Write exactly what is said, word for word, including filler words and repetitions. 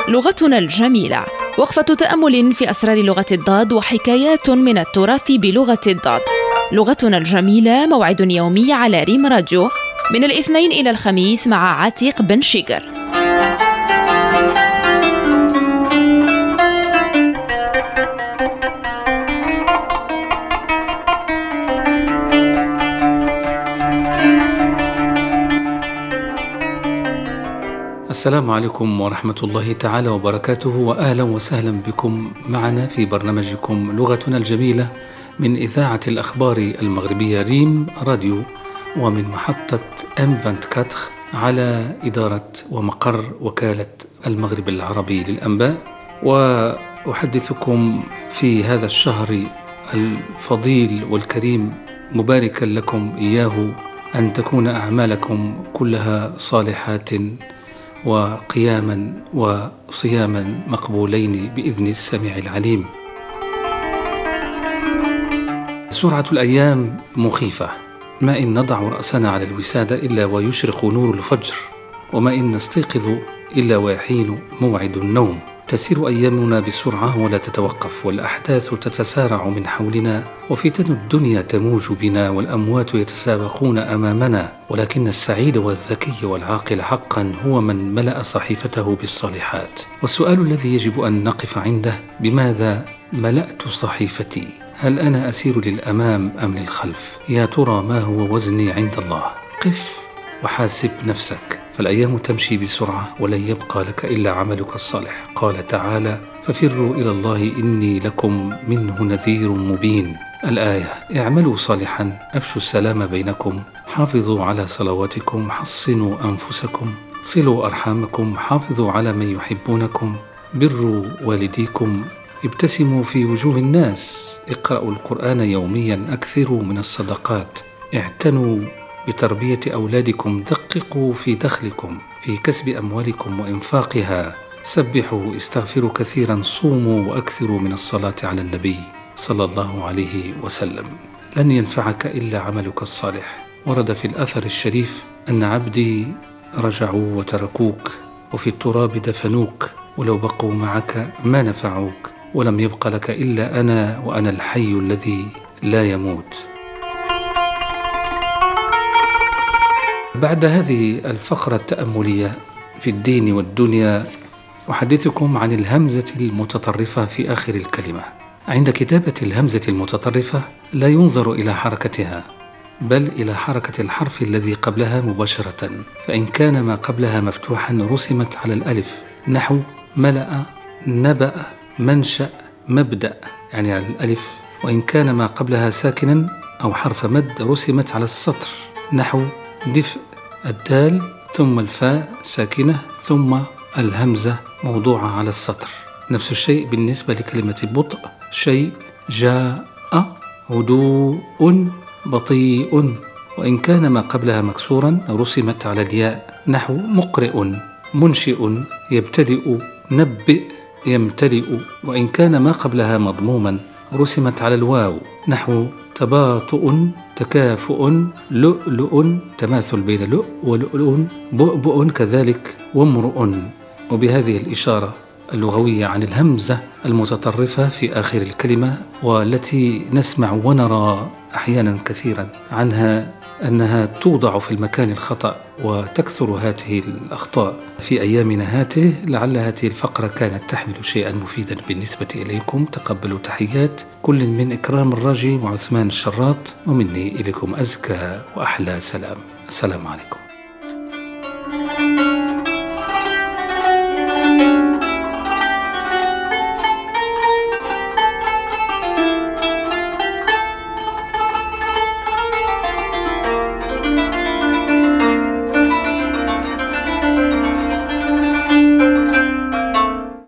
لغتنا الجميلة، وقفة تأمل في أسرار لغة الضاد وحكايات من التراث بلغة الضاد. لغتنا الجميلة موعد يومي على ريم راديو من الاثنين إلى الخميس مع عتيق بن شيقر. السلام عليكم ورحمة الله تعالى وبركاته، وأهلا وسهلا بكم معنا في برنامجكم لغتنا الجميلة من إذاعة الأخبار المغربية ريم راديو، ومن محطة إم أربعة وعشرين على إدارة ومقر وكالة المغرب العربي للأنباء. وأحدثكم في هذا الشهر الفضيل والكريم مباركا لكم إياه أن تكون أعمالكم كلها صالحات وقياما وصياما مقبولين بإذن السميع العليم. سرعة الأيام مخيفة، ما إن نضع رأسنا على الوسادة إلا ويشرق نور الفجر، وما إن نستيقظ إلا ويحين موعد النوم. تسير أيامنا بسرعة ولا تتوقف، والأحداث تتسارع من حولنا، وفتن الدنيا تموج بنا، والأموات يتسابقون أمامنا، ولكن السعيد والذكي والعاقل حقا هو من ملأ صحيفته بالصالحات. والسؤال الذي يجب أن نقف عنده: بماذا ملأت صحيفتي؟ هل أنا أسير للأمام أم للخلف؟ يا ترى ما هو وزني عند الله؟ قف وحاسب نفسك، فالأيام تمشي بسرعة ولن يبقى لك إلا عملك الصالح. قال تعالى: ففروا إلى الله إني لكم منه نذير مبين. الآية: اعملوا صالحا، أفشوا السلام بينكم، حافظوا على صلواتكم، حصنوا أنفسكم، صلوا أرحامكم، حافظوا على من يحبونكم، بروا والديكم، ابتسموا في وجوه الناس، اقرأوا القرآن يوميا، أكثروا من الصدقات، اعتنوا بتربية أولادكم، دققوا في دخلكم، في كسب أموالكم وإنفاقها، سبحوا، استغفروا كثيرا، صوموا، وأكثروا من الصلاة على النبي صلى الله عليه وسلم. لن ينفعك إلا عملك الصالح. ورد في الأثر الشريف أن عبدي رجعوا وتركوك، وفي التراب دفنوك، ولو بقوا معك ما نفعوك، ولم يبق لك إلا أنا، وأنا الحي الذي لا يموت. بعد هذه الفقرة التأملية في الدين والدنيا، أحدثكم عن الهمزة المتطرفة في آخر الكلمة. عند كتابة الهمزة المتطرفة لا ينظر إلى حركتها، بل إلى حركة الحرف الذي قبلها مباشرة، فإن كان ما قبلها مفتوحا رسمت على الألف، نحو ملأ، نبأ، منشأ، مبدأ، يعني على الألف. وإن كان ما قبلها ساكنا أو حرف مد رسمت على السطر، نحو دفء، الدال ثم الفاء ساكنة ثم الهمزة موضوعة على السطر. نفس الشيء بالنسبة لكلمة بطء، شيء، جاء، هدوء، بطيء. وإن كان ما قبلها مكسورا رسمت على الياء، نحو مقرئ، منشئ، يبتدئ، نبئ، يمتلئ. وإن كان ما قبلها مضموما رسمت على الواو، نحو تباطؤ، تكافؤ، لؤلؤ، تماثل بين لؤ ولؤلؤ، بؤبؤ كذلك، وامرؤ. وبهذه الإشارة اللغوية عن الهمزة المتطرفة في آخر الكلمة، والتي نسمع ونرى أحيانا كثيرا عنها أنها توضع في المكان الخطأ، وتكثر هذه الأخطاء في أيامنا هاته. لعل هذه الفقرة كانت تحمل شيئا مفيدا بالنسبة إليكم. تقبلوا تحيات كل من إكرام الراجي وعثمان الشراط، ومني إليكم أزكى وأحلى سلام. السلام عليكم.